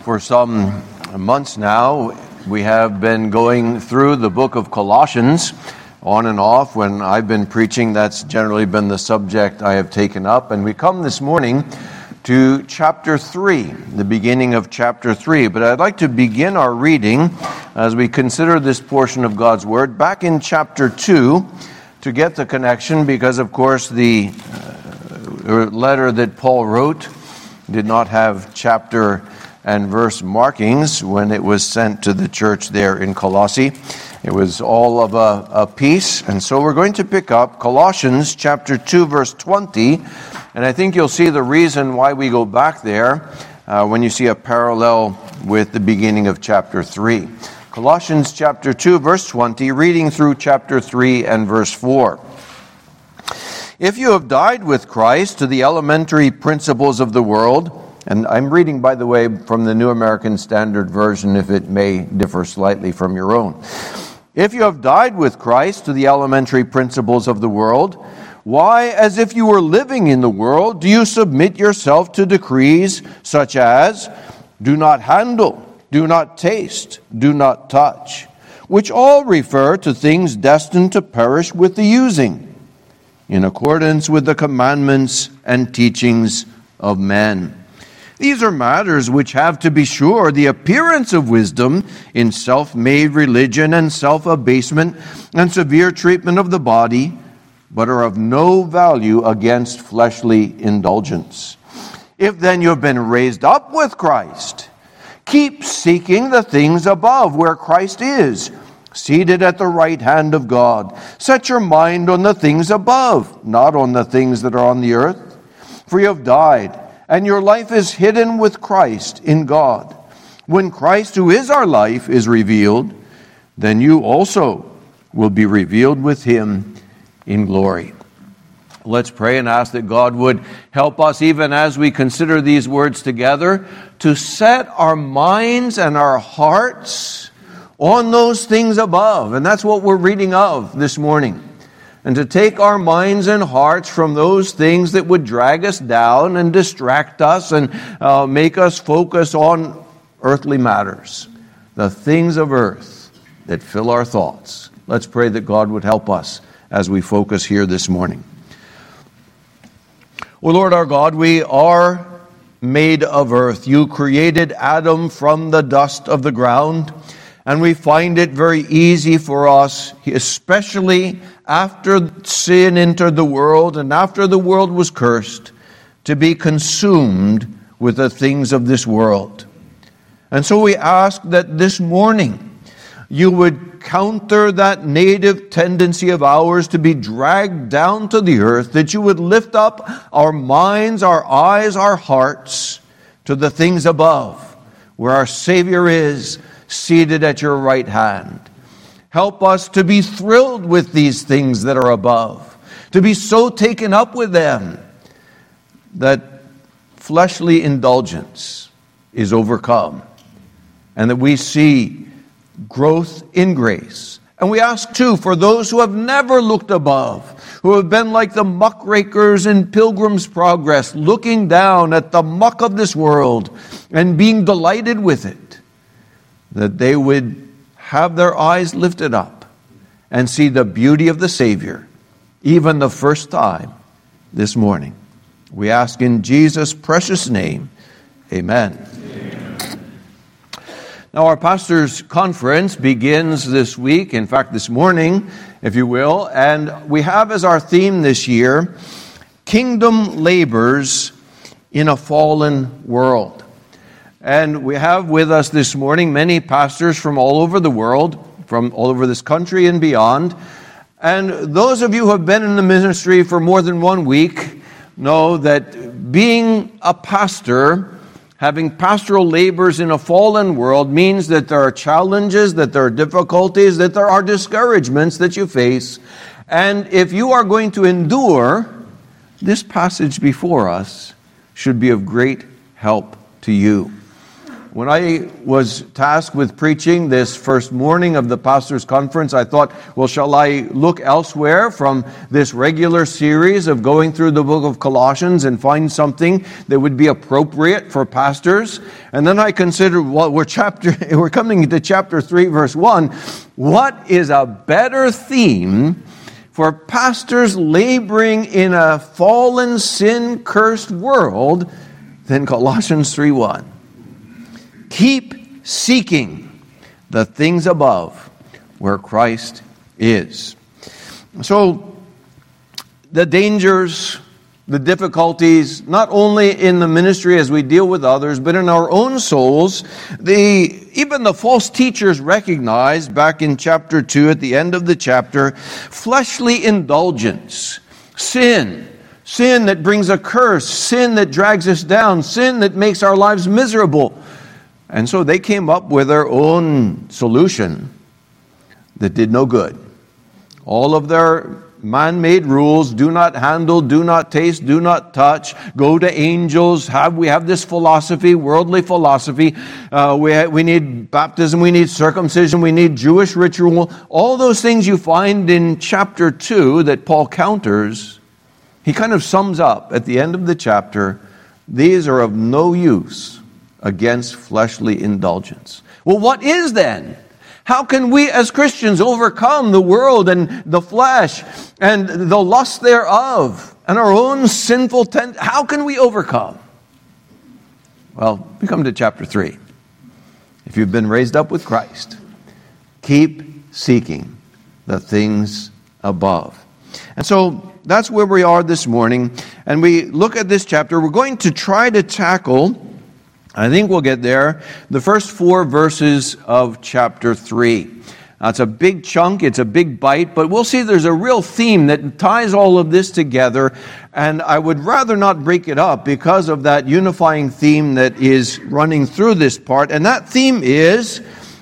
For some months now, we have been going through the book of Colossians on and off. When I've been preaching, that's generally been the subject I have taken up. And we come this morning to chapter 3, the beginning of chapter 3. But I'd like to begin our reading as we consider this portion of God's Word back in chapter 2 to get the connection, because of course the letter that Paul wrote did not have chapter and verse markings when it was sent to the church there in Colossae. It was all of a piece. And so we're going to pick up Colossians chapter 2, verse 20. And I think you'll see the reason why we go back there when you see a parallel with the beginning of chapter 3. Colossians chapter 2, verse 20, reading through chapter 3 and verse 4. If you have died with Christ to the elementary principles of the world, and I'm reading, by the way, from the New American Standard Version, if it may differ slightly from your own. If you have died with Christ to the elementary principles of the world, why, as if you were living in the world, do you submit yourself to decrees such as, do not handle, do not taste, do not touch, which all refer to things destined to perish with the using, in accordance with the commandments and teachings of men. These are matters which have, to be sure, the appearance of wisdom in self-made religion and self-abasement and severe treatment of the body, but are of no value against fleshly indulgence. If then you have been raised up with Christ, keep seeking the things above where Christ is, seated at the right hand of God. Set your mind on the things above, not on the things that are on the earth. For you have died, and your life is hidden with Christ in God. When Christ, who is our life, is revealed, then you also will be revealed with him in glory. Let's pray and ask that God would help us, even as we consider these words together, to set our minds and our hearts on those things above. And that's what we're reading of this morning. And to take our minds and hearts from those things that would drag us down and distract us and make us focus on earthly matters, the things of earth that fill our thoughts. Let's pray that God would help us as we focus here this morning. O Lord our God, we are made of earth. You created Adam from the dust of the ground, and we find it very easy for us, especially after sin entered the world and after the world was cursed, to be consumed with the things of this world. And so we ask that this morning you would counter that native tendency of ours to be dragged down to the earth, that you would lift up our minds, our eyes, our hearts to the things above, where our Savior is, seated at your right hand. Help us to be thrilled with these things that are above, to be so taken up with them that fleshly indulgence is overcome, and that we see growth in grace. And we ask too for those who have never looked above, who have been like the muckrakers in Pilgrim's Progress, looking down at the muck of this world and being delighted with it, that they would have their eyes lifted up and see the beauty of the Savior, even the first time this morning. We ask in Jesus' precious name, amen. Now, our pastors' conference begins this week, in fact, this morning, if you will, and we have as our theme this year, Kingdom Labors in a Fallen World. And we have with us this morning many pastors from all over the world, from all over this country and beyond. And those of you who have been in the ministry for more than 1 week know that being a pastor, having pastoral labors in a fallen world, means that there are challenges, that there are difficulties, that there are discouragements that you face. And if you are going to endure, this passage before us should be of great help to you. When I was tasked with preaching this first morning of the Pastors' Conference, I thought, well, shall I look elsewhere from this regular series of going through the book of Colossians and find something that would be appropriate for pastors? And then I considered, well, we're coming to chapter 3, verse 1. What is a better theme for pastors laboring in a fallen, sin-cursed world than Colossians 3:1? Keep seeking the things above where Christ is. So, the dangers, the difficulties, not only in the ministry as we deal with others, but in our own souls, even the false teachers recognized back in chapter 2, at the end of the chapter, fleshly indulgence, sin that brings a curse, sin that drags us down, sin that makes our lives miserable. And so they came up with their own solution that did no good. All of their man-made rules, do not handle, do not taste, do not touch, go to angels, we have this philosophy, worldly philosophy, we need baptism, we need circumcision, we need Jewish ritual, all those things you find in chapter 2 that Paul counters. He kind of sums up at the end of the chapter, these are of no use against fleshly indulgence. Well, what is then? How can we as Christians overcome the world and the flesh and the lust thereof and our own sinful how can we overcome? Well, we come to chapter 3. If you've been raised up with Christ, keep seeking the things above. And so that's where we are this morning. And we look at this chapter. We're going to try to tackle, I think we'll get there, the first 4 verses of chapter 3. Now, it's a big chunk, it's a big bite, but we'll see there's a real theme that ties all of this together, and I would rather not break it up because of that unifying theme that is running through this part, and that theme is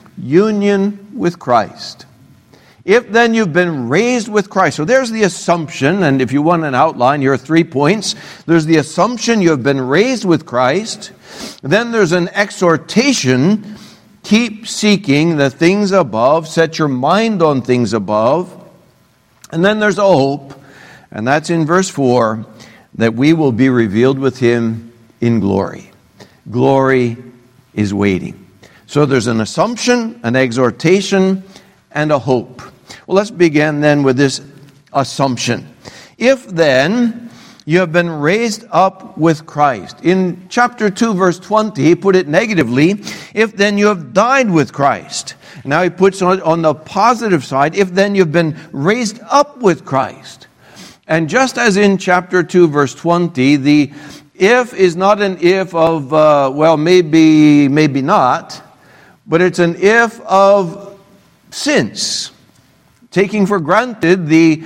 union with Christ. If then you've been raised with Christ. So there's the assumption, and if you want an outline, here are 3 points. There's the assumption you have been raised with Christ. Then there's an exhortation, keep seeking the things above, set your mind on things above. And then there's a hope, and that's in verse 4, that we will be revealed with Him in glory. Glory is waiting. So there's an assumption, an exhortation, and a hope. Well, let's begin then with this assumption. If then you have been raised up with Christ. In chapter 2, verse 20, he put it negatively, if then you have died with Christ. Now he puts on the positive side, if then you've been raised up with Christ. And just as in chapter 2, verse 20, the if is not an if of, well, maybe not, but it's an if of since. Taking for granted the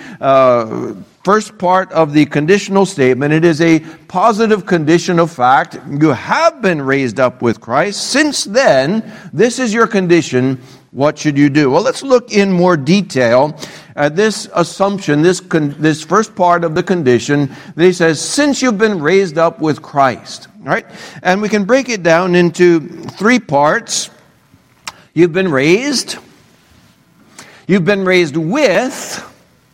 first part of the conditional statement, it is a positive condition of fact. You have been raised up with Christ. Since then, this is your condition. What should you do? Well, let's look in more detail at this assumption, this first part of the condition that he says, since you've been raised up with Christ. All right? And we can break it down into 3 parts. You've been raised. You've been raised with,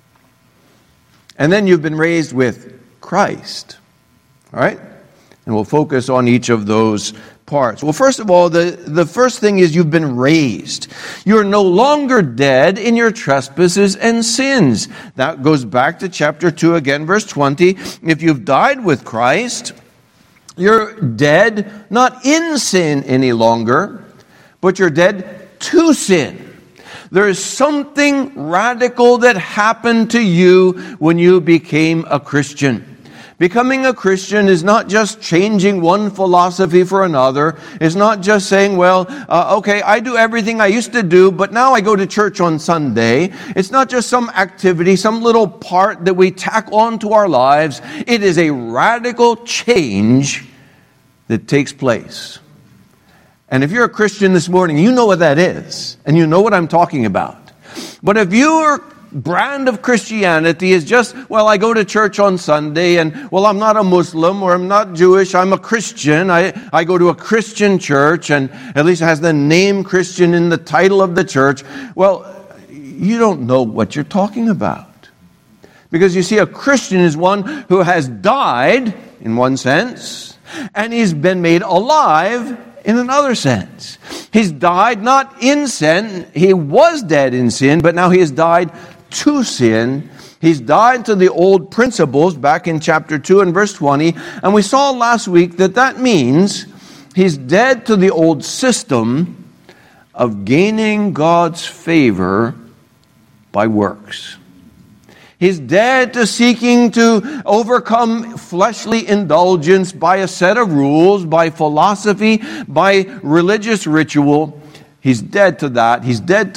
and then you've been raised with Christ. All right? And we'll focus on each of those parts. Well, first of all, the first thing is you've been raised. You're no longer dead in your trespasses and sins. That goes back to chapter 2 again, verse 20. If you've died with Christ, you're dead not in sin any longer, but you're dead to sin. There is something radical that happened to you when you became a Christian. Becoming a Christian is not just changing one philosophy for another. It's not just saying, well, okay, I do everything I used to do, but now I go to church on Sunday. It's not just some activity, some little part that we tack on to our lives. It is a radical change that takes place. And if you're a Christian this morning, you know what that is. And you know what I'm talking about. But if you are brand of Christianity is just, well, I go to church on Sunday, and, well, I'm not a Muslim, or I'm not Jewish, I'm a Christian. I go to a Christian church, and at least it has the name Christian in the title of the church. Well, you don't know what you're talking about. Because you see, a Christian is one who has died, in one sense, and he's been made alive in another sense. He's died not in sin. He was dead in sin, but now he has died to sin. He's died to the old principles back in chapter 2 and verse 20. And we saw last week that means he's dead to the old system of gaining God's favor by works. He's dead to seeking to overcome fleshly indulgence by a set of rules, by philosophy, by religious ritual. He's dead to that. He's dead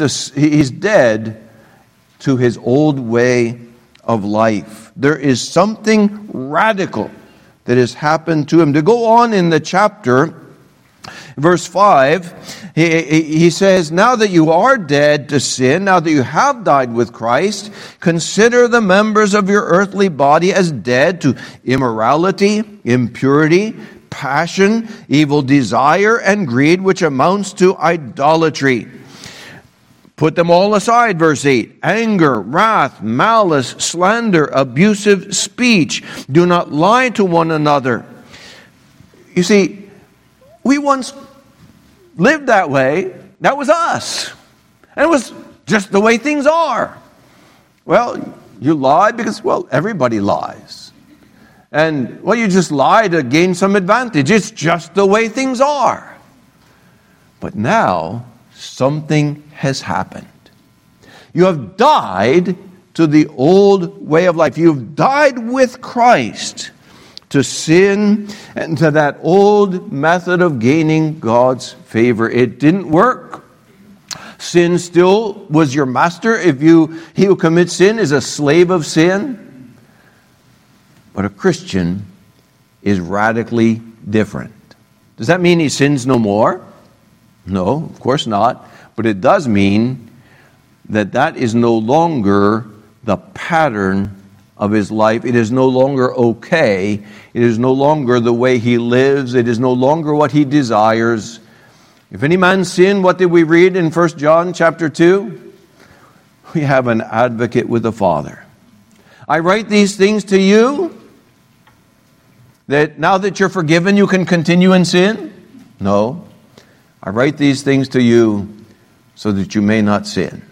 to his old way of life. There is something radical that has happened to him. To go on in the chapter, verse 5, he says, now that you are dead to sin, now that you have died with Christ, consider the members of your earthly body as dead to immorality, impurity, passion, evil desire, and greed, which amounts to idolatry. Put them all aside, verse 8. Anger, wrath, malice, slander, abusive speech. Do not lie to one another. You see, we once lived that way. That was us. And it was just the way things are. Well, you lie because, well, everybody lies. And, well, you just lie to gain some advantage. It's just the way things are. But now, something has happened. You have died to the old way of life. You've died with Christ to sin and to that old method of gaining God's favor. It didn't work. Sin still was your master. He who commits sin is a slave of sin. But a Christian is radically different. Does that mean he sins no more? No, of course not. But it does mean that is no longer the pattern of his life. It is no longer okay. It is no longer the way he lives. It is no longer what he desires. If any man sin, what did we read in 1 John chapter 2? We have an advocate with the Father. I write these things to you that now that you're forgiven, you can continue in sin? No. I write these things to you so that you may not sin.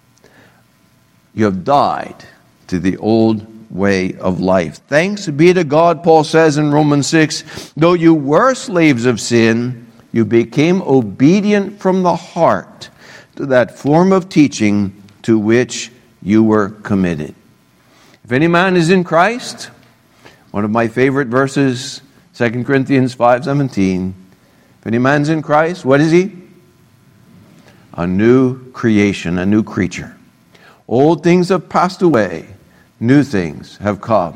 You have died to the old way of life. Thanks be to God, Paul says in Romans 6, though you were slaves of sin, you became obedient from the heart to that form of teaching to which you were committed. If any man is in Christ, one of my favorite verses, 2 Corinthians 5:17, if any man's in Christ, what is he? A new creation, a new creature. Old things have passed away. New things have come.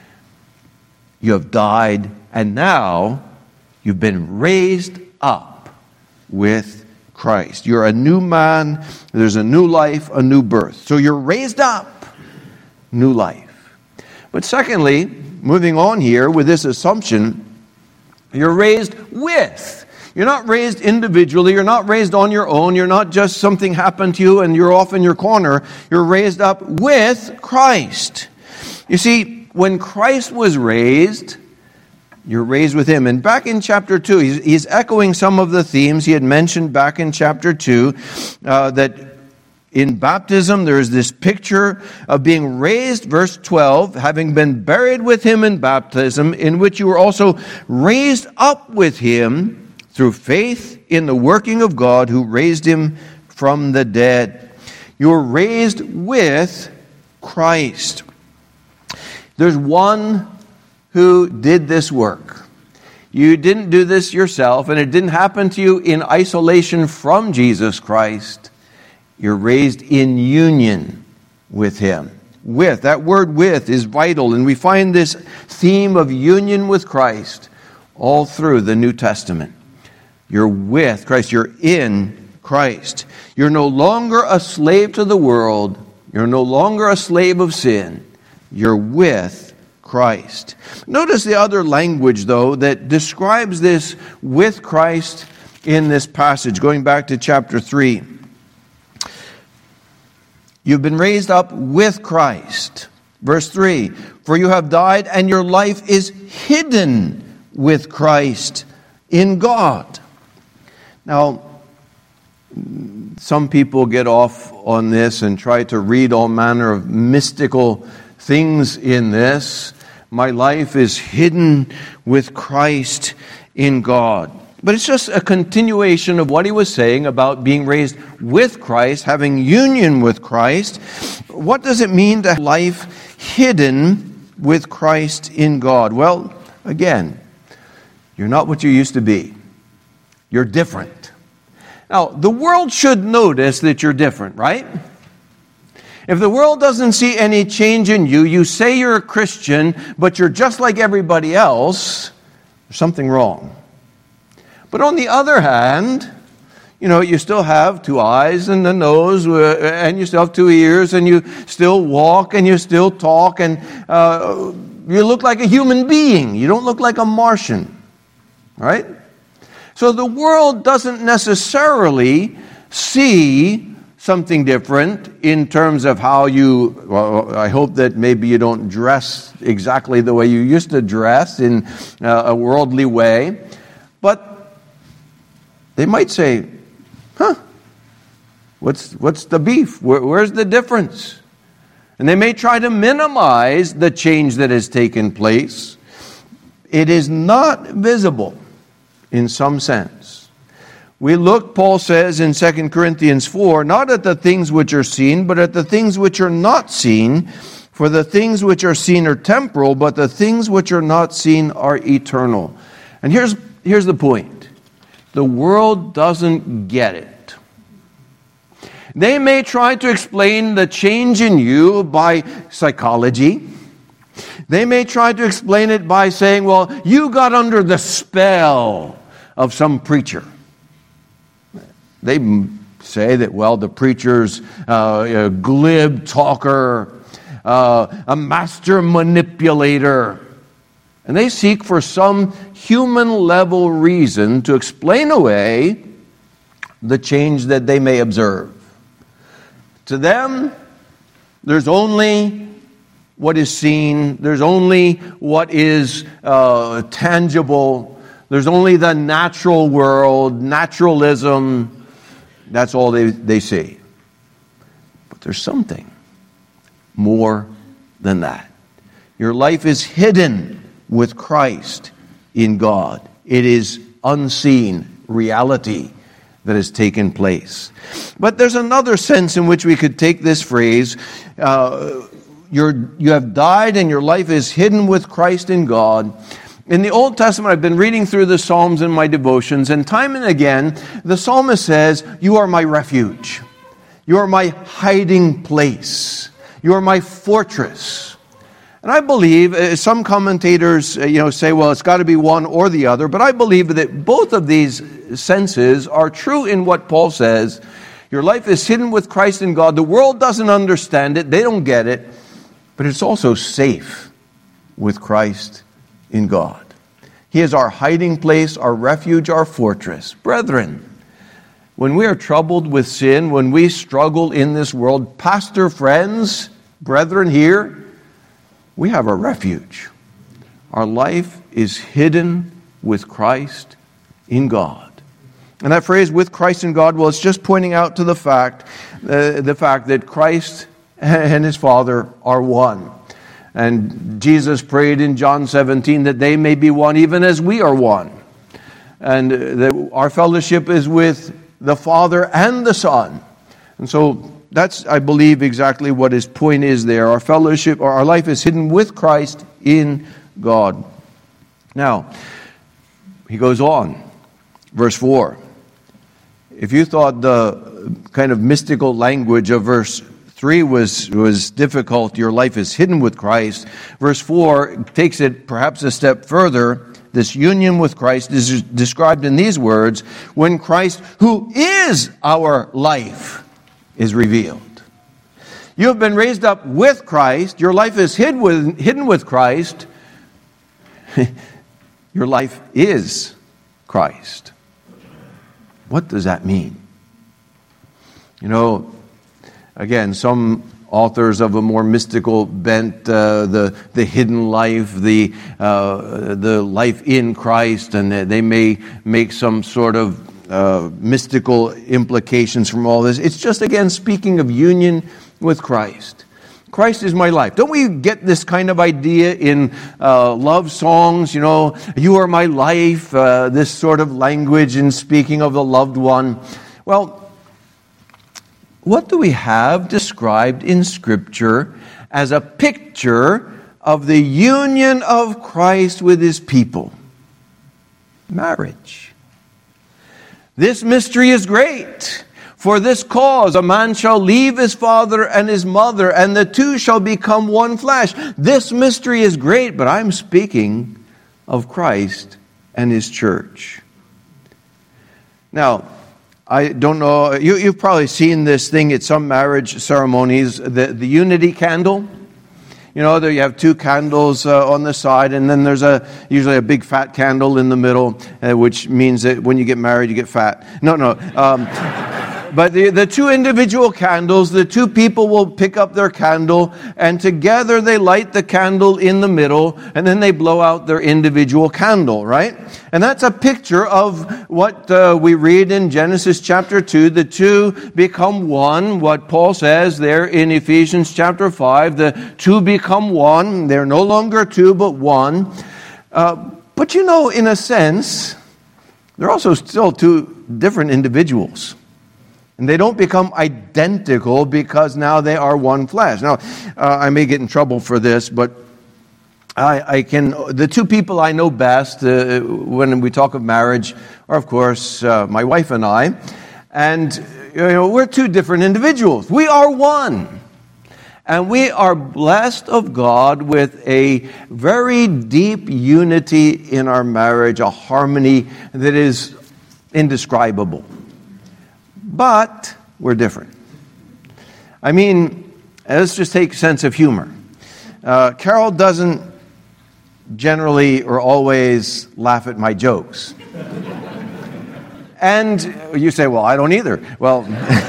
You have died, and now you've been raised up with Christ. You're a new man. There's a new life, a new birth. So you're raised up, new life. But secondly, moving on here with this assumption, you're raised with. You're not raised individually. You're not raised on your own. You're not just something happened to you and you're off in your corner. You're raised up with Christ. You see, when Christ was raised, you're raised with him. And back in chapter 2, he's echoing some of the themes he had mentioned back in chapter 2, that in baptism there is this picture of being raised, verse 12, having been buried with him in baptism, in which you were also raised up with him through faith in the working of God who raised him from the dead. You're raised with Christ. There's one who did this work. You didn't do this yourself, and it didn't happen to you in isolation from Jesus Christ. You're raised in union with him. With, that word with is vital, and we find this theme of union with Christ all through the New Testament. You're with Christ. You're in Christ. You're no longer a slave to the world, You're no longer a slave of sin. You're with Christ. Notice the other language, though, that describes this with Christ in this passage, going back to chapter 3. You've been raised up with Christ. Verse 3, for you have died and your life is hidden with Christ in God. Now, some people get off on this and try to read all manner of mystical things in this. My life is hidden with Christ in God. But it's just a continuation of what he was saying about being raised with Christ, having union with Christ. What does it mean to have life hidden with Christ in God? Well, again, you're not what you used to be. You're different. Now, the world should notice that you're different, right? If the world doesn't see any change in you, you say you're a Christian, but you're just like everybody else, there's something wrong. But on the other hand, you still have 2 eyes and a nose, and you still have 2 ears, and you still walk, and you still talk, and you look like a human being. You don't look like a Martian, right? So the world doesn't necessarily see something different in terms of how I hope that maybe you don't dress exactly the way you used to dress in a worldly way, but they might say, what's the beef? Where's the difference? And they may try to minimize the change that has taken place. It is not visible in some sense. We look, Paul says in 2 Corinthians 4, not at the things which are seen, but at the things which are not seen. For the things which are seen are temporal, but the things which are not seen are eternal. And here's the point. The world doesn't get it. They may try to explain the change in you by psychology. They may try to explain it by saying, well, you got under the spell of some preacher. They say that, well, the preacher's a glib talker, a master manipulator. And they seek for some human-level reason to explain away the change that they may observe. To them, there's only what is seen. There's only what is tangible. There's only the natural world, naturalism. That's all they see. But there's something more than that. Your life is hidden with Christ in God. It is unseen reality that has taken place. But there's another sense in which we could take this phrase, you have died and your life is hidden with Christ in God. In the Old Testament, I've been reading through the Psalms in my devotions, and time and again, the psalmist says, you are my refuge. You are my hiding place. You are my fortress. And I believe, some commentators say, well, it's got to be one or the other, but I believe that both of these senses are true in what Paul says. Your life is hidden with Christ in God. The world doesn't understand it. They don't get it. But it's also safe with Christ in God. He is our hiding place, our refuge, our fortress. Brethren, when we are troubled with sin, when we struggle in this world, pastor friends, brethren here, we have a refuge. Our life is hidden with Christ in God. And that phrase, with Christ in God, well, it's just pointing out to the fact that Christ and his Father are one. And Jesus prayed in John 17 that they may be one even as we are one. And that our fellowship is with the Father and the Son. And so that's, I believe, exactly what his point is there. Our fellowship, or our life is hidden with Christ in God. Now, he goes on, verse 4. If you thought the kind of mystical language of verse 3 was difficult, your life is hidden with Christ. Verse 4 takes it perhaps a step further. This union with Christ is described in these words, when Christ, who is our life, is revealed. You have been raised up with Christ. Your life is hidden with Christ. Your life is Christ. What does that mean? You know, again, some authors of a more mystical bent, the hidden life, the life in Christ, and they may make some sort of mystical implications from all this. It's just, again, speaking of union with Christ. Christ is my life. Don't we get this kind of idea in love songs? You know, you are my life, this sort of language in speaking of the loved one. Well, what do we have described in Scripture as a picture of the union of Christ with His people? Marriage. This mystery is great. For this cause a man shall leave his father and his mother, and the two shall become one flesh. This mystery is great, but I'm speaking of Christ and His church. Now, I don't know, you've probably seen this thing at some marriage ceremonies, the unity candle. You know, there you have two candles on the side, and then there's usually a big fat candle in the middle, which means that when you get married, you get fat. No. But the two individual candles, the two people will pick up their candle, and together they light the candle in the middle, and then they blow out their individual candle, right? And that's a picture of what we read in Genesis chapter 2. The two become one, what Paul says there in Ephesians chapter 5. The two become one. They're no longer two, but one. But you know, in a sense, they're also still two different individuals. And they don't become identical because now they are one flesh. Now, I may get in trouble for this, but the two people I know best when we talk of marriage are, of course, my wife and I. And, you know, we're two different individuals. We are one. And we are blessed of God with a very deep unity in our marriage, a harmony that is indescribable. But we're different. I mean, let's just take sense of humor. Carol doesn't generally or always laugh at my jokes. And you say, well, I don't either. Well,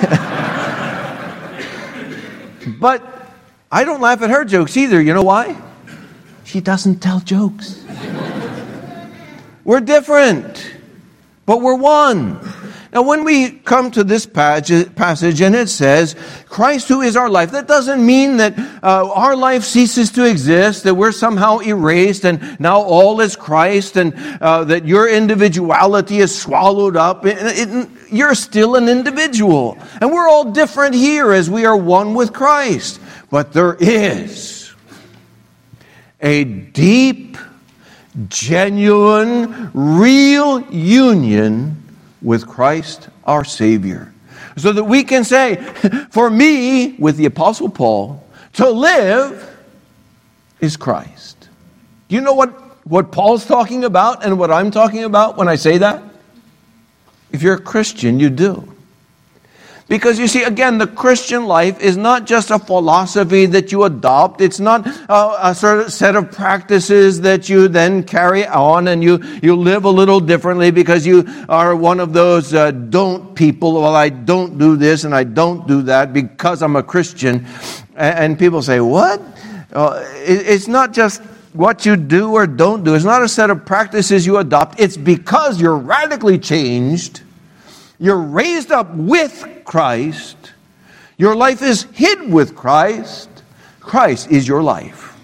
but I don't laugh at her jokes either. You know why? She doesn't tell jokes. We're different, but we're one. Now, when we come to this passage and it says, Christ who is our life, that doesn't mean that our life ceases to exist, that we're somehow erased and now all is Christ, and that your individuality is swallowed up. You're still an individual. And we're all different here as we are one with Christ. But there is a deep, genuine, real union with Christ our Savior. So that we can say, for me, with the Apostle Paul, to live is Christ. Do you know what Paul's talking about and what I'm talking about when I say that? If you're a Christian, you do. Because you see, again, the Christian life is not just a philosophy that you adopt. It's not a sort of set of practices that you then carry on and you live a little differently because you are one of those don't people. Well, I don't do this and I don't do that because I'm a Christian. And people say, what? It's not just what you do or don't do. It's not a set of practices you adopt. It's because you're radically changed. You're raised up with Christ. Your life is hid with Christ. Christ is your life.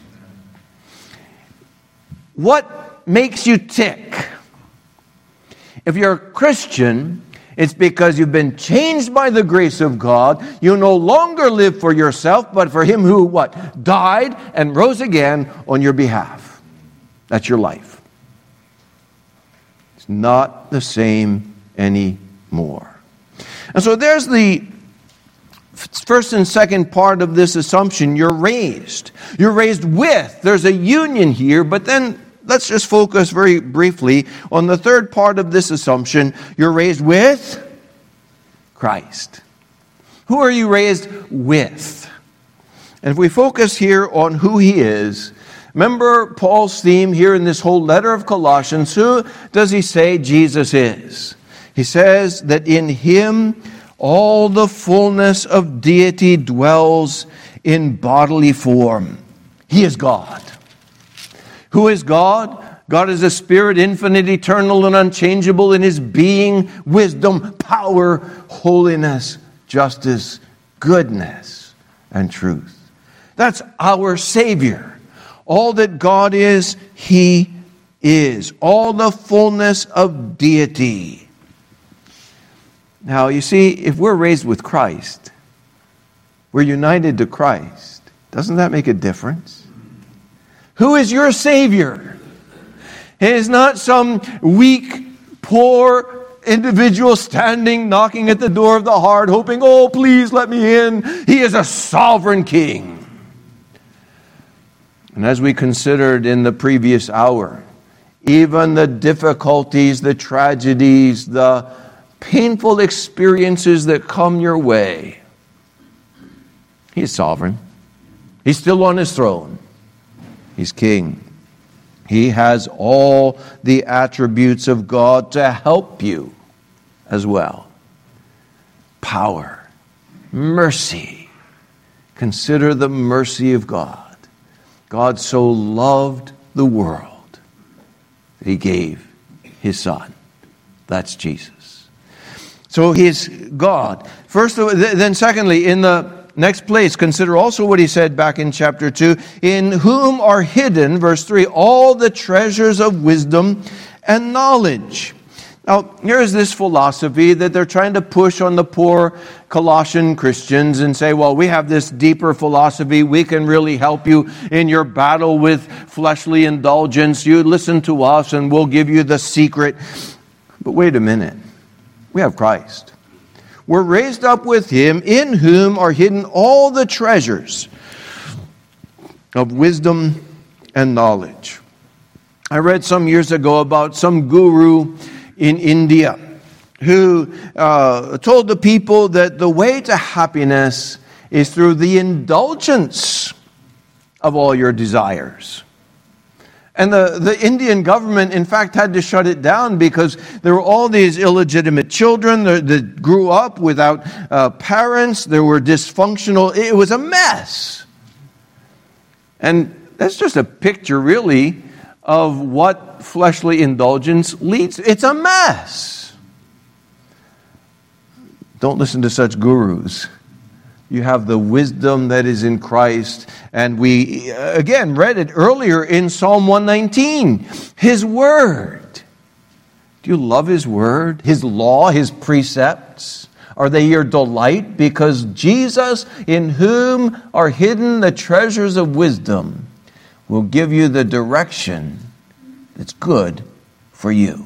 What makes you tick? If you're a Christian, it's because you've been changed by the grace of God. You no longer live for yourself, but for Him who, what? Died and rose again on your behalf. That's your life. It's not the same anymore. And so there's the first and second part of this assumption. You're raised. You're raised with. There's a union here, but then let's just focus very briefly on the third part of this assumption. You're raised with Christ. Who are you raised with? And if we focus here on who he is, remember Paul's theme here in this whole letter of Colossians. Who does he say Jesus is? He says that in him all the fullness of deity dwells in bodily form. He is God. Who is God? God is a spirit, infinite, eternal, and unchangeable in his being, wisdom, power, holiness, justice, goodness, and truth. That's our Savior. All that God is, he is. All the fullness of deity. Now, you see, if we're raised with Christ, we're united to Christ, doesn't that make a difference? Who is your Savior? It is not some weak, poor individual standing, knocking at the door of the heart, hoping, oh, please let me in. He is a sovereign King. And as we considered in the previous hour, even the difficulties, the tragedies, the painful experiences that come your way, he is sovereign. He's still on his throne. He's king. He has all the attributes of God to help you as well. Power, mercy. Consider the mercy of God. God so loved the world that he gave his Son. That's Jesus. So he is God. Then secondly, in the next place, consider also what he said back in chapter 2, in whom are hidden, verse 3, all the treasures of wisdom and knowledge. Now, here's this philosophy that they're trying to push on the poor Colossian Christians and say, well, we have this deeper philosophy. We can really help you in your battle with fleshly indulgence. You listen to us and we'll give you the secret. But wait a minute. We have Christ. We're raised up with him, in whom are hidden all the treasures of wisdom and knowledge. I read some years ago about some guru in India who told the people that the way to happiness is through the indulgence of all your desires. And the Indian government, in fact, had to shut it down because there were all these illegitimate children that grew up without parents. There were dysfunctional. It was a mess. And that's just a picture, really, of what fleshly indulgence leads to. It's a mess. Don't listen to such gurus. You have the wisdom that is in Christ. And we, again, read it earlier in Psalm 119. His Word. Do you love His Word? His law, His precepts? Are they your delight? Because Jesus, in whom are hidden the treasures of wisdom, will give you the direction that's good for you.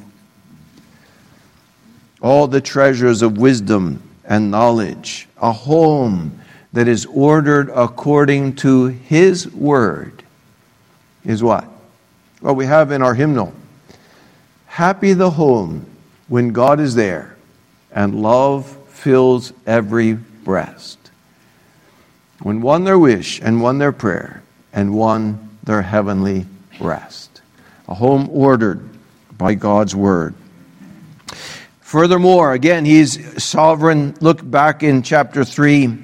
All the treasures of wisdom and knowledge, a home that is ordered according to His Word, is what? Well, we have in our hymnal, happy the home when God is there and love fills every breast. When won their wish and won their prayer and won their heavenly rest. A home ordered by God's Word. Furthermore, again, He's sovereign. Look back in chapter 3.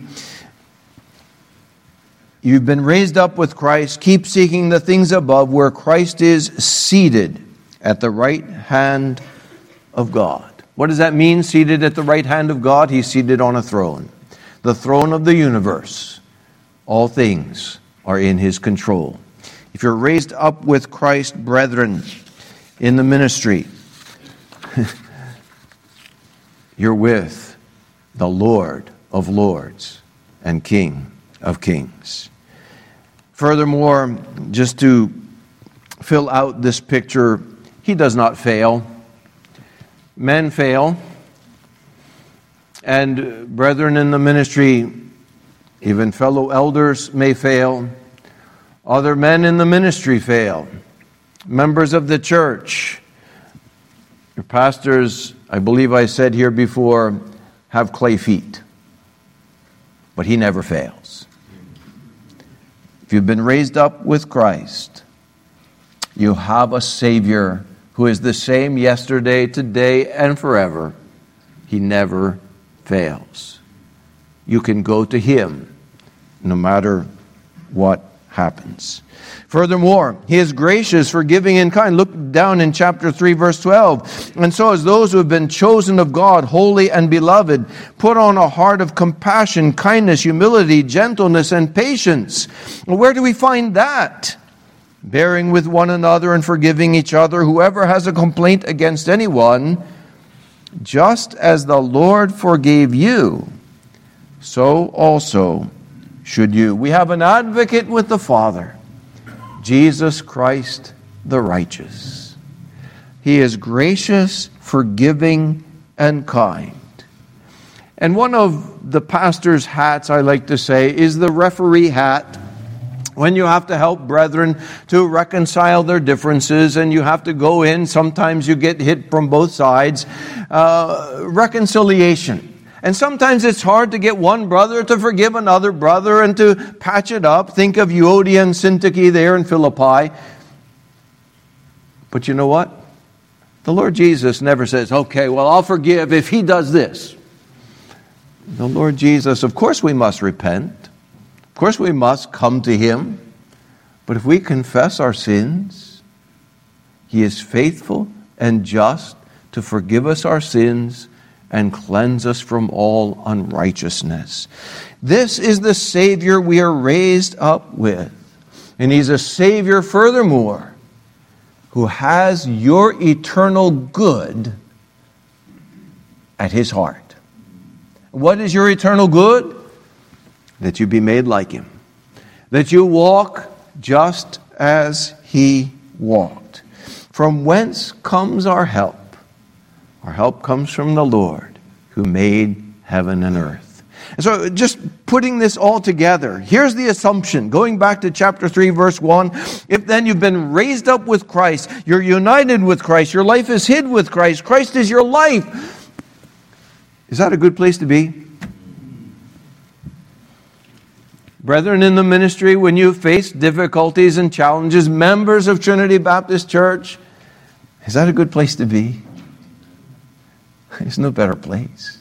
You've been raised up with Christ. Keep seeking the things above where Christ is seated at the right hand of God. What does that mean, seated at the right hand of God? He's seated on a throne. The throne of the universe. All things are in His control. If you're raised up with Christ, brethren, in the ministry, you're with the Lord of lords and King of kings. Furthermore, just to fill out this picture, He does not fail. Men fail. And brethren in the ministry, even fellow elders may fail. Other men in the ministry fail. Members of the church. Your pastors, I believe I said here before, have clay feet. But He never fails. if you've been raised up with Christ, you have a Savior who is the same yesterday, today, and forever. He never fails. You can go to Him no matter what happens. Furthermore, He is gracious, forgiving, and kind. Look down in chapter 3, verse 12. And so as those who have been chosen of God, holy and beloved, put on a heart of compassion, kindness, humility, gentleness, and patience. Well, where do we find that? Bearing with one another and forgiving each other. Whoever has a complaint against anyone, just as the Lord forgave you, so also should you. We have an advocate with the Father, Jesus Christ the righteous. He is gracious, forgiving, and kind. And one of the pastor's hats, I like to say, is the referee hat. When you have to help brethren to reconcile their differences and you have to go in, sometimes you get hit from both sides. Reconciliation. And sometimes it's hard to get one brother to forgive another brother and to patch it up. Think of Euodia and Syntyche there in Philippi. But you know what? The Lord Jesus never says, okay, well, I'll forgive if he does this. The Lord Jesus, of course we must repent. Of course we must come to Him. But if we confess our sins, He is faithful and just to forgive us our sins and cleanse us from all unrighteousness. This is the Savior we are raised up with. And He's a Savior, furthermore, who has your eternal good at His heart. What is your eternal good? That you be made like Him. That you walk just as He walked. From whence comes our help? Our help comes from the Lord who made heaven and earth. And so just putting this all together, here's the assumption. Going back to chapter 3, verse 1, if then you've been raised up with Christ, you're united with Christ, your life is hid with Christ, Christ is your life. Is that a good place to be? Brethren in the ministry, when you face difficulties and challenges, members of Trinity Baptist Church, is that a good place to be? There's no better place.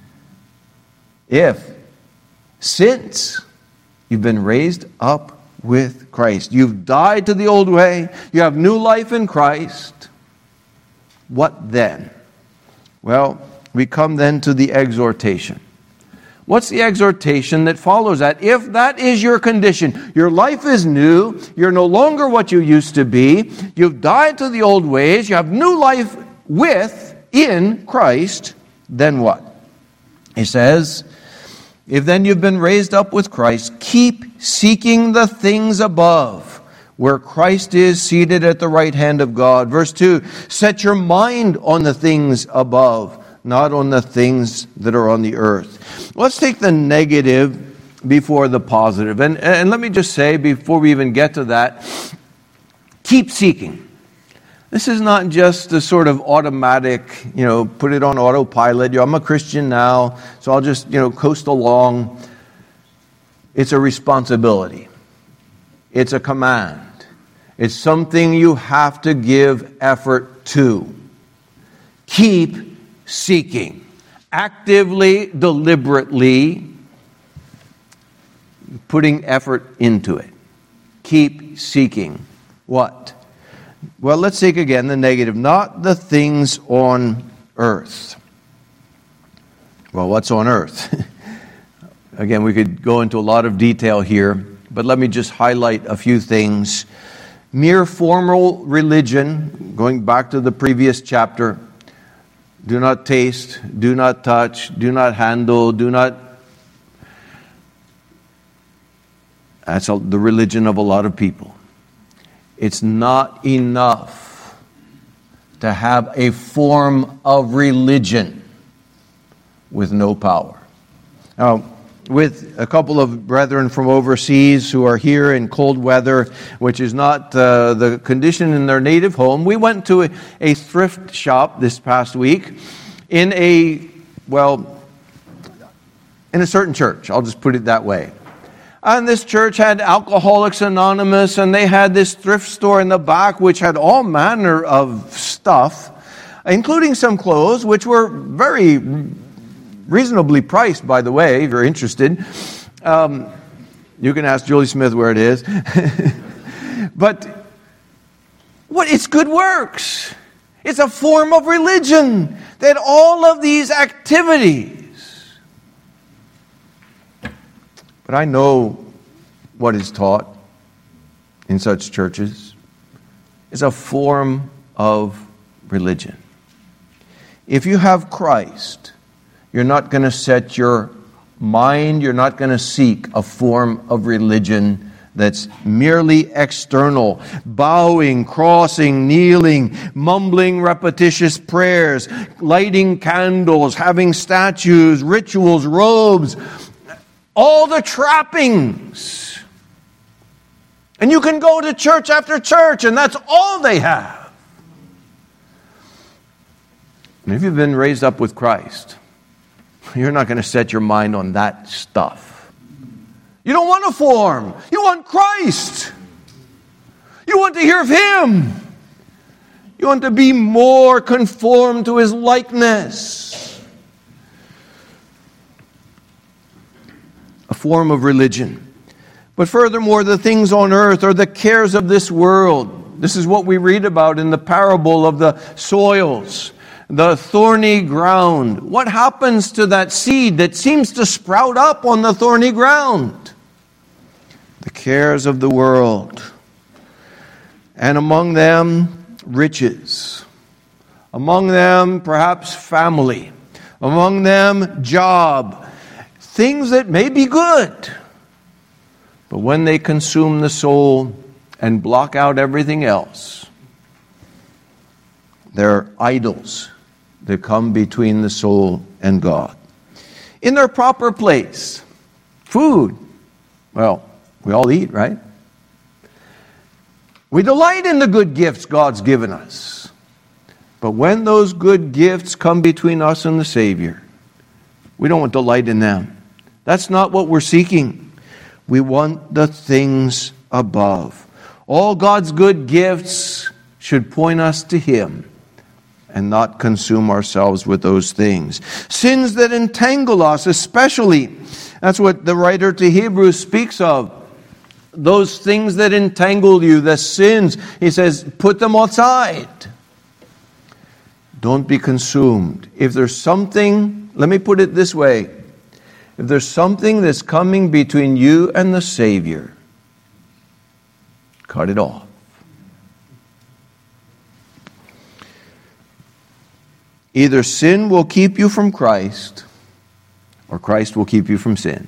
Since you've been raised up with Christ, you've died to the old way, you have new life in Christ, what then? Well, we come then to the exhortation. What's the exhortation that follows that? If that is your condition, your life is new, you're no longer what you used to be, you've died to the old ways, you have new life in Christ, then what? He says, if then you've been raised up with Christ, keep seeking the things above, where Christ is seated at the right hand of God. Verse 2, set your mind on the things above, not on the things that are on the earth. Let's take the negative before the positive. And let me just say, before we even get to that, keep seeking. This is not just a sort of automatic, put it on autopilot. I'm a Christian now, so I'll just, coast along. It's a responsibility. It's a command. It's something you have to give effort to. Keep seeking. Actively, deliberately, putting effort into it. Keep seeking. What? Well, let's take again the negative. Not the things on earth. Well, what's on earth? Again, we could go into a lot of detail here, but let me just highlight a few things. Mere formal religion, going back to the previous chapter, do not taste, do not touch, do not handle, That's the religion of a lot of people. It's not enough to have a form of religion with no power. Now, with a couple of brethren from overseas who are here in cold weather, which is not the condition in their native home, we went to a thrift shop this past week in a certain church. I'll just put it that way. And this church had Alcoholics Anonymous, and they had this thrift store in the back which had all manner of stuff, including some clothes, which were very reasonably priced, by the way, if you're interested. You can ask Julie Smith where it is. But it's good works. It's a form of religion. That all of these activities. But I know what is taught in such churches is a form of religion. If you have Christ, you're not going to set your mind, you're not going to seek a form of religion that's merely external, bowing, crossing, kneeling, mumbling repetitious prayers, lighting candles, having statues, rituals, robes, all the trappings. And you can go to church after church, and that's all they have. And if you've been raised up with Christ, you're not going to set your mind on that stuff. You don't want a form. You want Christ. You want to hear of Him. You want to be more conformed to His likeness. A form of religion. But furthermore, the things on earth are the cares of this world. This is what we read about in the parable of the soils, the thorny ground. What happens to that seed that seems to sprout up on the thorny ground? The cares of the world. And among them, riches. Among them, perhaps family. Among them, job. Things that may be good. But when they consume the soul and block out everything else, they're idols that come between the soul and God. In their proper place, food. Well, we all eat, right? We delight in the good gifts God's given us. But when those good gifts come between us and the Savior, we don't delight in them. That's not what we're seeking. We want the things above. All God's good gifts should point us to Him and not consume ourselves with those things. Sins that entangle us, especially. That's what the writer to Hebrews speaks of. Those things that entangle you, the sins. He says, put them aside. Don't be consumed. If there's something, let me put it this way. If there's something that's coming between you and the Savior, cut it off. Either sin will keep you from Christ, or Christ will keep you from sin.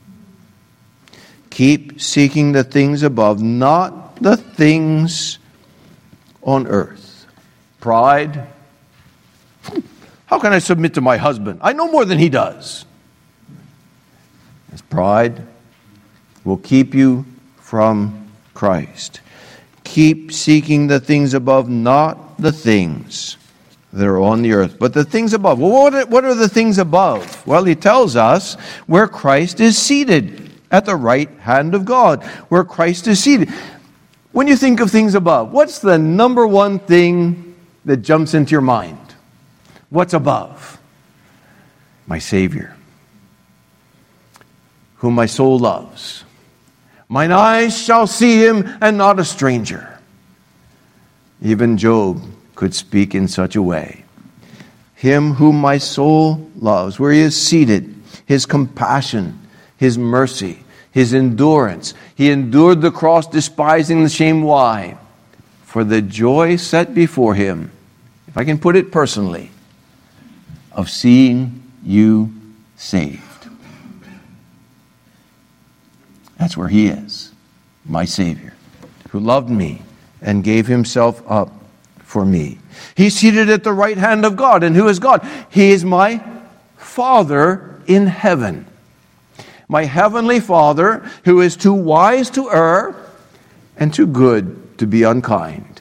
Keep seeking the things above, not the things on earth. Pride. How can I submit to my husband? I know more than he does. His pride will keep you from Christ. Keep seeking the things above, not the things that are on the earth, but the things above. Well, what are the things above? Well, he tells us where Christ is seated, at the right hand of God, where Christ is seated. When you think of things above, what's the number one thing that jumps into your mind? What's above? My Savior, whom my soul loves. Mine eyes shall see Him, and not a stranger. Even Job could speak in such a way. Him whom my soul loves, where He is seated, His compassion, His mercy, His endurance. He endured the cross, despising the shame. Why? For the joy set before Him, if I can put it personally, of seeing you saved. That's where He is, my Savior, who loved me and gave Himself up for me. He's seated at the right hand of God. And who is God? He is my Father in heaven. My heavenly Father, who is too wise to err and too good to be unkind.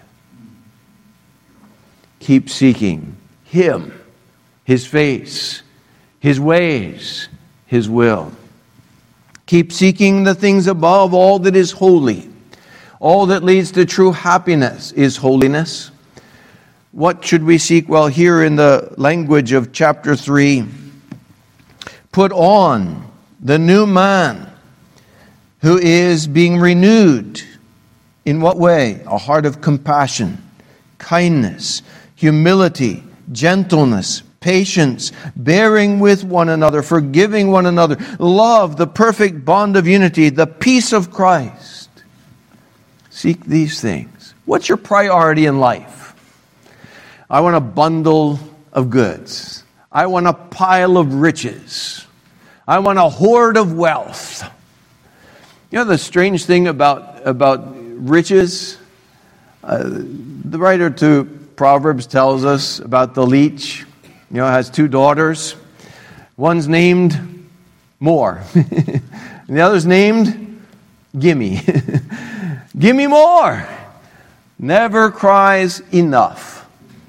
Keep seeking Him, His face, His ways, His will. Keep seeking the things above, all that is holy. All that leads to true happiness is holiness. What should we seek? Well, here in the language of chapter 3, put on the new man who is being renewed. In what way? A heart of compassion, kindness, humility, gentleness, patience, bearing with one another, forgiving one another, love, the perfect bond of unity, the peace of Christ. Seek these things. What's your priority in life? I want a bundle of goods. I want a pile of riches. I want a hoard of wealth. You know the strange thing about riches? The writer to Proverbs tells us about the leech. You know, has 2 daughters. One's named More. And the other's named Gimme. Gimme more. Never cries enough.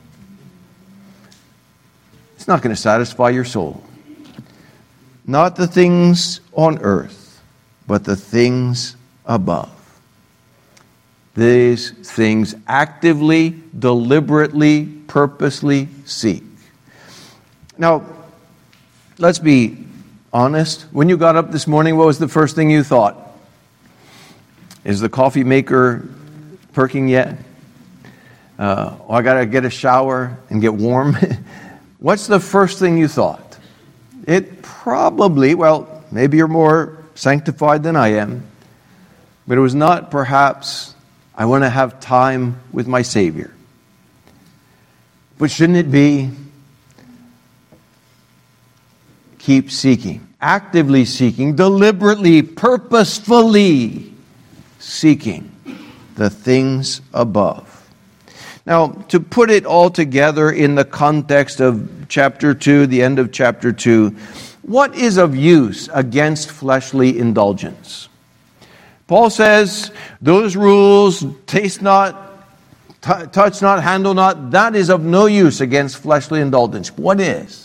It's not going to satisfy your soul. Not the things on earth, but the things above. These things actively, deliberately, purposely seek. Now, let's be honest. When you got up this morning, what was the first thing you thought? Is the coffee maker perking yet? I got to get a shower and get warm. What's the first thing you thought? It probably, well, maybe you're more sanctified than I am, but it was not perhaps, I want to have time with my Savior. But shouldn't it be, keep seeking, actively seeking, deliberately, purposefully seeking the things above. Now, to put it all together in the context of chapter 2, the end of chapter 2, what is of use against fleshly indulgence? Paul says, those rules, taste not, touch not, handle not, that is of no use against fleshly indulgence. What is?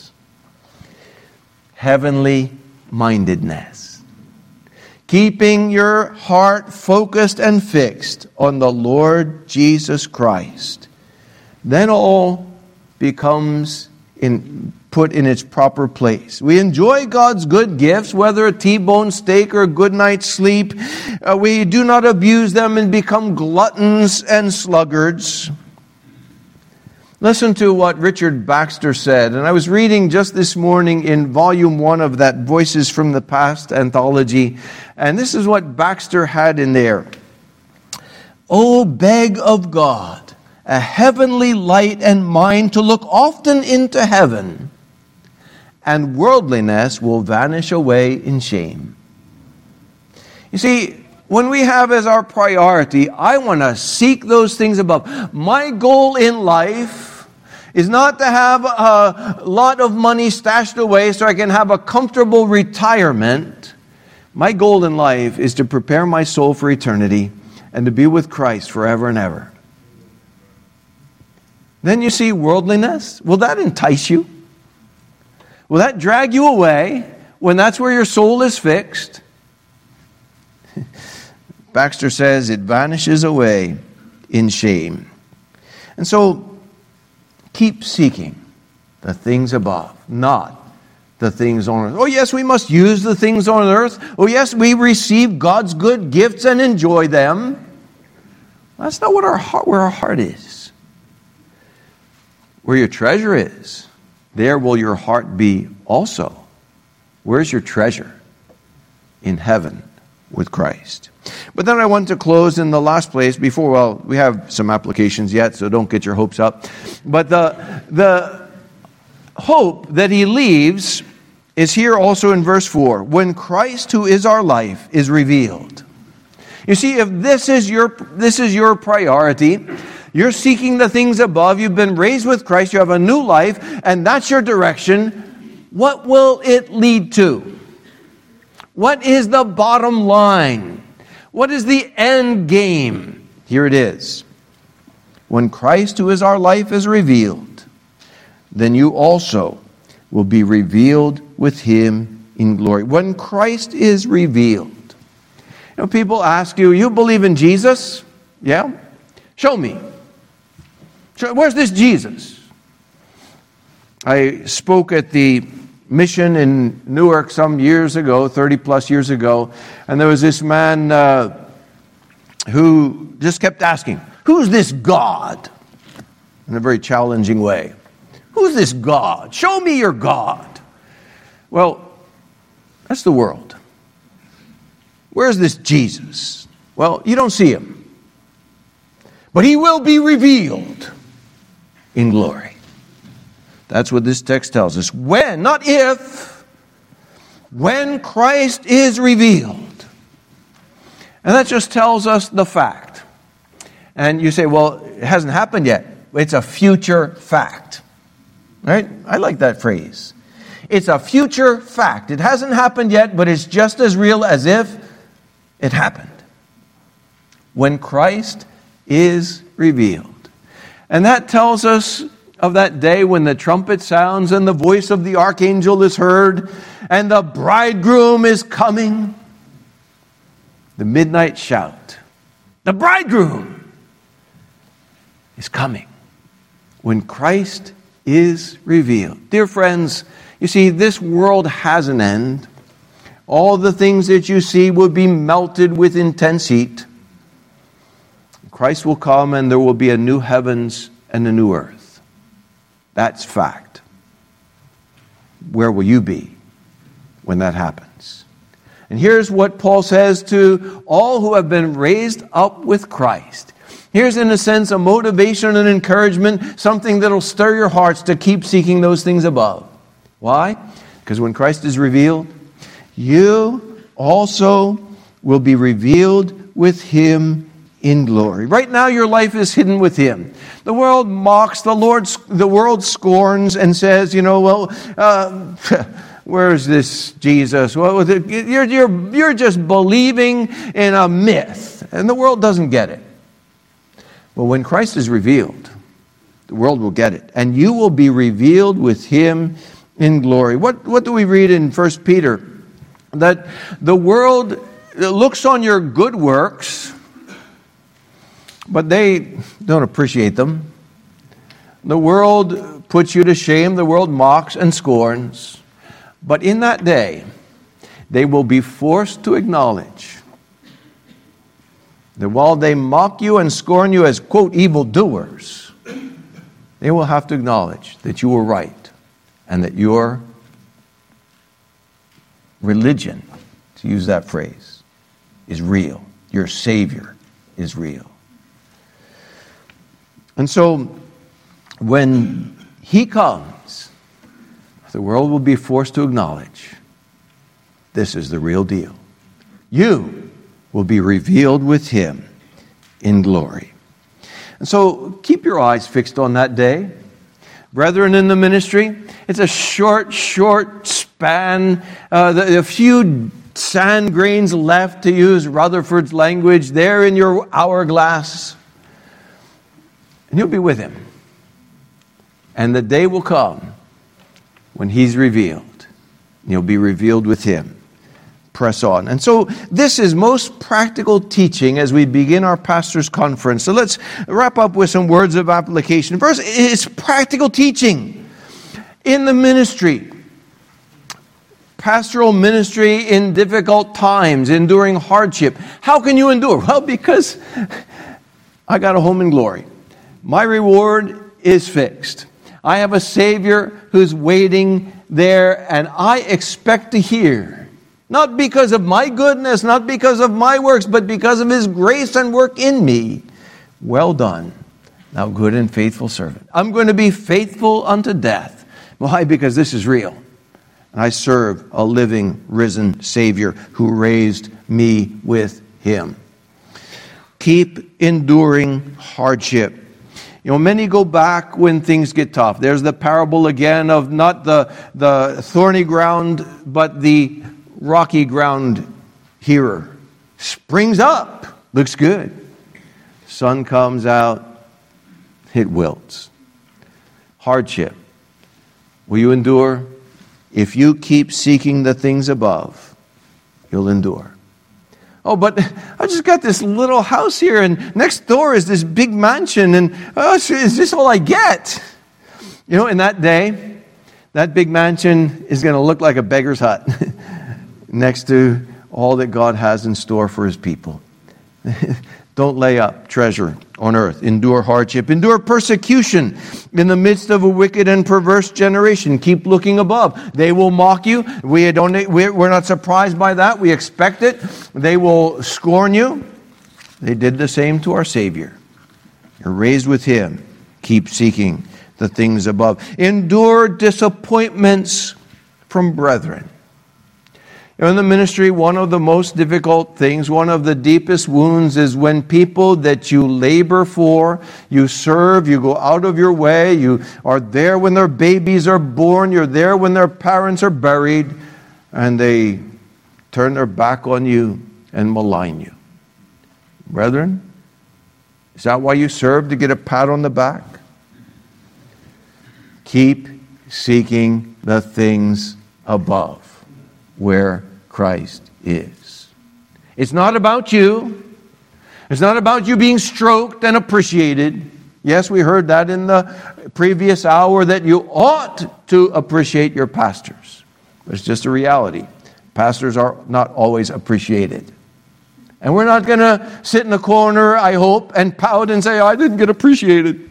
Heavenly mindedness. Keeping your heart focused and fixed on the Lord Jesus Christ. Then all becomes put in its proper place. We enjoy God's good gifts, whether a T-bone steak or a good night's sleep. We do not abuse them and become gluttons and sluggards. Listen to what Richard Baxter said. And I was reading just this morning in volume 1 of that Voices from the Past anthology. And this is what Baxter had in there. Oh, beg of God a heavenly light and mind to look often into heaven, and worldliness will vanish away in shame. You see, when we have as our priority, I want to seek those things above. My goal in life is not to have a lot of money stashed away so I can have a comfortable retirement. My goal in life is to prepare my soul for eternity and to be with Christ forever and ever. Then you see worldliness. Will that entice you? Will that drag you away when that's where your soul is fixed? Baxter says it vanishes away in shame. And so, keep seeking the things above, not the things on earth. Oh yes, we must use the things on earth. Oh yes, we receive God's good gifts and enjoy them. That's not what where our heart is. Where your treasure is, there will your heart be also. Where's your treasure? In heaven with Christ. But then I want to close in the last place before, well, we have some applications yet, so don't get your hopes up. But the hope that he leaves is here also in verse 4. When Christ, who is our life, is revealed. You see, if this is your priority, you're seeking the things above, you've been raised with Christ, you have a new life, and that's your direction, what will it lead to? What is the bottom line? What is the end game? Here it is. When Christ, who is our life, is revealed, then you also will be revealed with him in glory. When Christ is revealed. People ask you, you believe in Jesus? Yeah? Show me. Where's this Jesus? I spoke at the mission in Newark some years ago, 30 plus years ago, and there was this man who just kept asking, who's this God? In a very challenging way. Who's this God? Show me your God. Well, that's the world. Where's this Jesus? Well, you don't see him. But he will be revealed in glory. That's what this text tells us. When, not if, when Christ is revealed. And that just tells us the fact. And you say, well, it hasn't happened yet. It's a future fact. Right? I like that phrase. It's a future fact. It hasn't happened yet, but it's just as real as if it happened. When Christ is revealed. And that tells us of that day when the trumpet sounds and the voice of the archangel is heard and the bridegroom is coming. The midnight shout. The bridegroom is coming. When Christ is revealed. Dear friends, you see, this world has an end. All the things that you see will be melted with intense heat. Christ will come and there will be a new heavens and a new earth. That's fact. Where will you be when that happens? And here's what Paul says to all who have been raised up with Christ. Here's, in a sense, a motivation and encouragement, something that'll stir your hearts to keep seeking those things above. Why? Because when Christ is revealed, you also will be revealed with Him in glory. Right now, your life is hidden with Him. The world mocks, the world scorns and says, where's this Jesus? Well, you're just believing in a myth, and the world doesn't get it. But when Christ is revealed, the world will get it, and you will be revealed with Him in glory. What do we read in 1 Peter? That the world looks on your good works, but they don't appreciate them. The world puts you to shame. The world mocks and scorns. But in that day, they will be forced to acknowledge that while they mock you and scorn you as, quote, evildoers, they will have to acknowledge that you were right and that your religion, to use that phrase, is real. Your Savior is real. And so, when He comes, the world will be forced to acknowledge this is the real deal. You will be revealed with Him in glory. And so, keep your eyes fixed on that day. Brethren in the ministry, it's a short span, a few sand grains left, to use Rutherford's language, there in your hourglass. And you'll be with Him. And the day will come when He's revealed. And you'll be revealed with Him. Press on. And so this is most practical teaching as we begin our pastors' conference. So let's wrap up with some words of application. First, it's practical teaching in the ministry. Pastoral ministry in difficult times, enduring hardship. How can you endure? Well, because I got a home in glory. My reward is fixed. I have a Savior who's waiting there, and I expect to hear, not because of my goodness, not because of my works, but because of His grace and work in me. Well done, thou good and faithful servant. I'm going to be faithful unto death. Why? Because this is real. And I serve a living, risen Savior who raised me with Him. Keep enduring hardship. Many go back when things get tough. There's the parable again of not the thorny ground, but the rocky ground hearer. Springs up, looks good. Sun comes out, it wilts. Hardship. Will you endure? If you keep seeking the things above, you'll endure. Oh, but I just got this little house here, and next door is this big mansion, and is this all I get? You know, in that day, that big mansion is going to look like a beggar's hut next to all that God has in store for His people. Don't lay up treasure on earth. Endure hardship. Endure persecution in the midst of a wicked and perverse generation. Keep looking above. They will mock you. We're not surprised by that. We expect it. They will scorn you. They did the same to our Savior. You're raised with Him. Keep seeking the things above. Endure disappointments from brethren. In the ministry, one of the most difficult things, one of the deepest wounds is when people that you labor for, you serve, you go out of your way, you are there when their babies are born, you're there when their parents are buried, and they turn their back on you and malign you. Brethren, is that why you serve, to get a pat on the back? Keep seeking the things above, where Christ is. It's not about you. It's not about you being stroked and appreciated. Yes, we heard that in the previous hour, that you ought to appreciate your pastors. But it's just a reality. Pastors are not always appreciated. And we're not going to sit in the corner, I hope, and pout and say, I didn't get appreciated.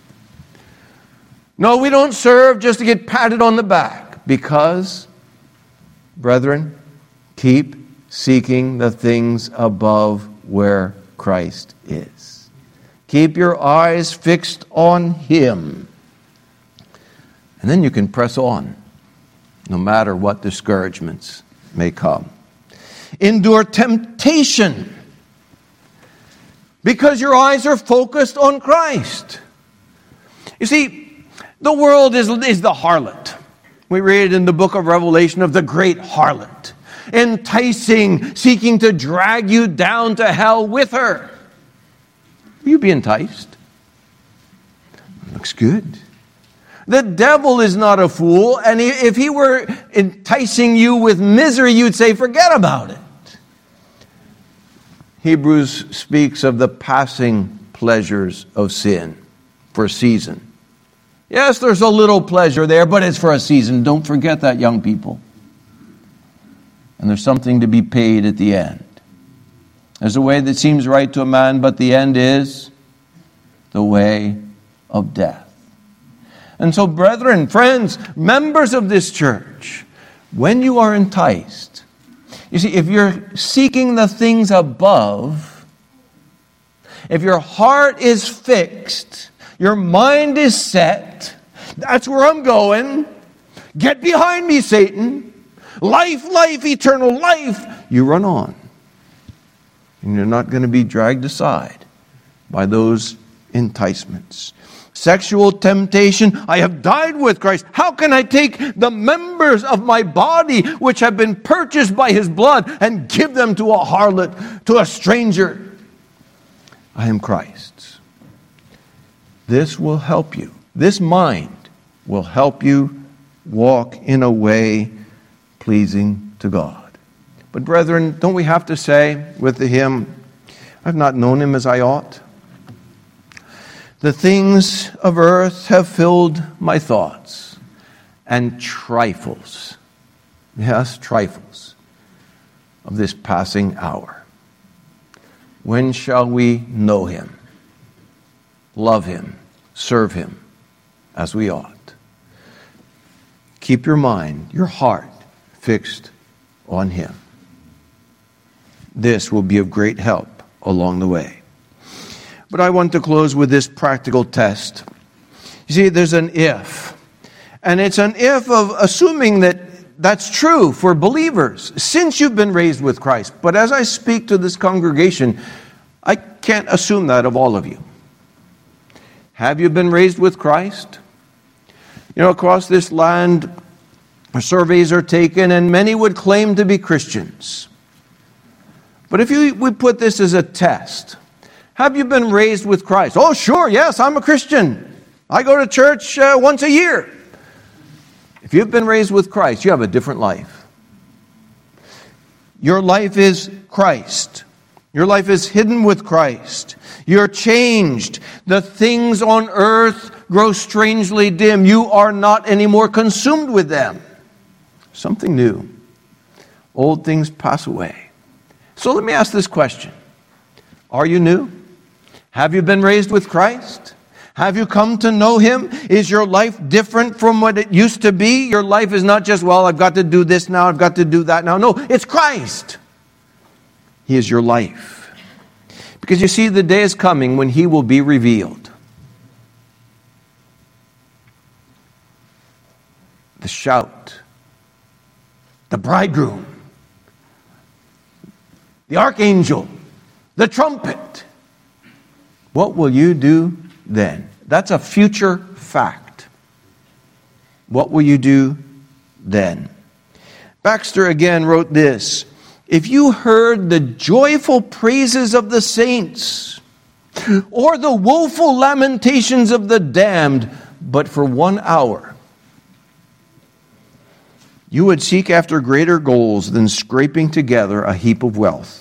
No, we don't serve just to get patted on the back, because, brethren, keep seeking the things above, where Christ is. Keep your eyes fixed on Him. And then you can press on, no matter what discouragements may come. Endure temptation, because your eyes are focused on Christ. You see, the world is the harlot. We read in the book of Revelation of the great harlot, enticing, seeking to drag you down to hell with her. Will you be enticed? Looks good. The devil is not a fool, and if he were enticing you with misery, you'd say, forget about it. Hebrews speaks of the passing pleasures of sin for a season. Yes, there's a little pleasure there, but it's for a season. Don't forget that, young people. And there's something to be paid at the end. There's a way that seems right to a man, but the end is the way of death. And so, brethren, friends, members of this church, when you are enticed, you see, if you're seeking the things above, if your heart is fixed, your mind is set, that's where I'm going. Get behind me, Satan. Life, eternal life. You run on. And you're not going to be dragged aside by those enticements. Sexual temptation. I have died with Christ. How can I take the members of my body, which have been purchased by His blood, and give them to a harlot, to a stranger? I am Christ's. This will help you. This mind will help you walk in a way pleasing to God. But brethren, don't we have to say with the hymn, I've not known Him as I ought? The things of earth have filled my thoughts, and trifles, yes, trifles of this passing hour. When shall we know Him, love Him, serve Him as we ought? Keep your mind, your heart fixed on Him. This will be of great help along the way. But I want to close with this practical test. You see, there's an if. And it's an if of assuming that that's true for believers, since you've been raised with Christ. But as I speak to this congregation, I can't assume that of all of you. Have you been raised with Christ? You know, across this land, surveys are taken, and many would claim to be Christians. But if we put this as a test, have you been raised with Christ? Oh, sure, yes, I'm a Christian. I go to church once a year. If you've been raised with Christ, you have a different life. Your life is Christ. Your life is hidden with Christ. You're changed. The things on earth grow strangely dim. You are not anymore consumed with them. Something new. Old things pass away. So let me ask this question. Are you new? Have you been raised with Christ? Have you come to know Him? Is your life different from what it used to be? Your life is not just, well, I've got to do this now, I've got to do that now. No, it's Christ. He is your life. Because you see, the day is coming when He will be revealed. The shout, the bridegroom, the archangel, the trumpet. What will you do then? That's a future fact. What will you do then? Baxter again wrote this: if you heard the joyful praises of the saints, or the woeful lamentations of the damned, but for 1 hour, you would seek after greater goals than scraping together a heap of wealth.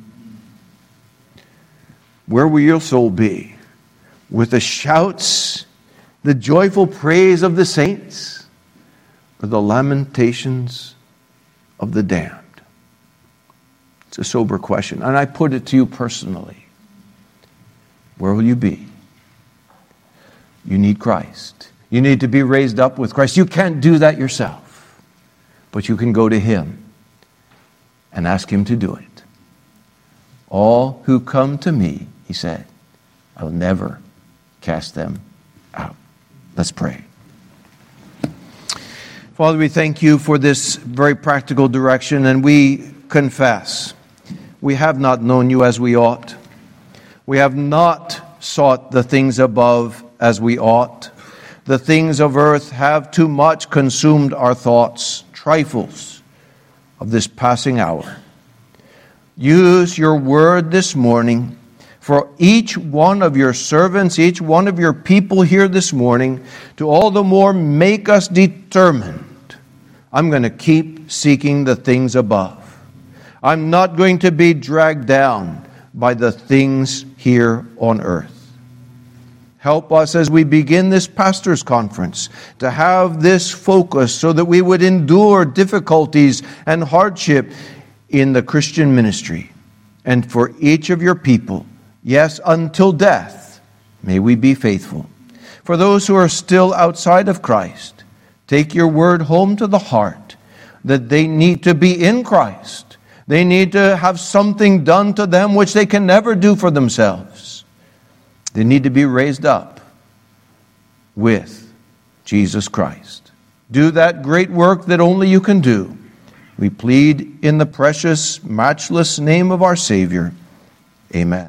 Where will your soul be? With the shouts, the joyful praise of the saints, or the lamentations of the damned? It's a sober question, and I put it to you personally. Where will you be? You need Christ. You need to be raised up with Christ. You can't do that yourself, but you can go to Him and ask Him to do it. All who come to me, He said, I will never cast them out. Let's pray. Father, we thank You for this very practical direction, and we confess we have not known You as we ought. We have not sought the things above as we ought. The things of earth have too much consumed our thoughts, trifles of this passing hour. Use Your word this morning for each one of Your servants, each one of Your people here this morning, to all the more make us determined. I'm going to keep seeking the things above. I'm not going to be dragged down by the things here on earth. Help us as we begin this pastors' conference to have this focus so that we would endure difficulties and hardship in the Christian ministry. And for each of Your people, yes, until death, may we be faithful. For those who are still outside of Christ, take Your word home to the heart that they need to be in Christ. They need to have something done to them which they can never do for themselves. They need to be raised up with Jesus Christ. Do that great work that only You can do. We plead in the precious, matchless name of our Savior. Amen.